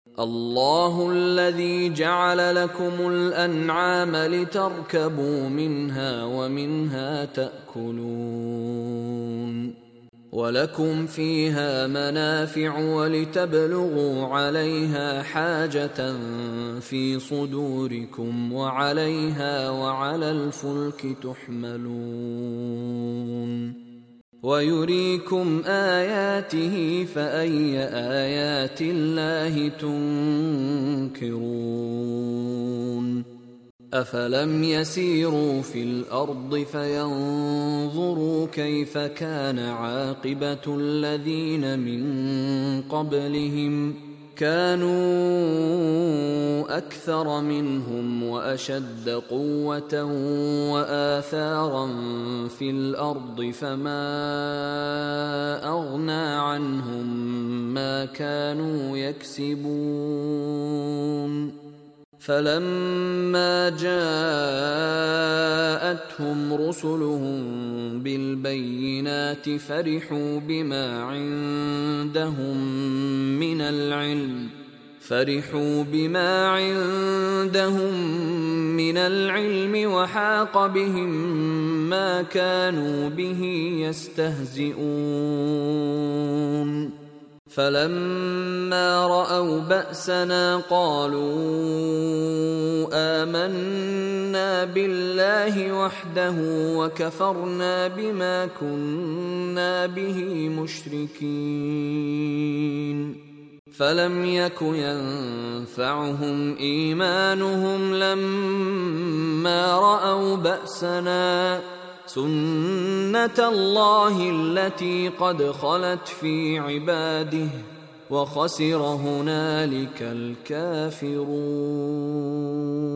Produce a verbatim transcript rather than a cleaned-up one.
الله الذي جعل لكم الأنعام لتركبوا منها ومنها تأكلون ولكم فيها منافع ولتبلغوا عليها حاجة في صدوركم وعليها وعلى الفلك تحملون ويريكم آياته فأي آيات الله تنكرون أفلم يسيروا في الأرض فينظروا كيف كان عاقبة الذين من قبلهم كانوا أكثر منهم وأشد قوة وآثارا في الأرض فما أغنى عنهم ما كانوا يكسبون فلما جاءتهم رسلهم بالبينات فرحوا بما عندهم من العلم فرحوا بما عندهم من العلم وحاق بهم ما كانوا به يستهزئون فلما رأوا بأسنا قالوا آمنا بالله وحده وكفرنا بما كنا به مشركين فلم يك ينفعهم إيمانهم لما رأوا بأسنا سنة الله التي قد خلت في عباده وخسر هنالك الكافرون.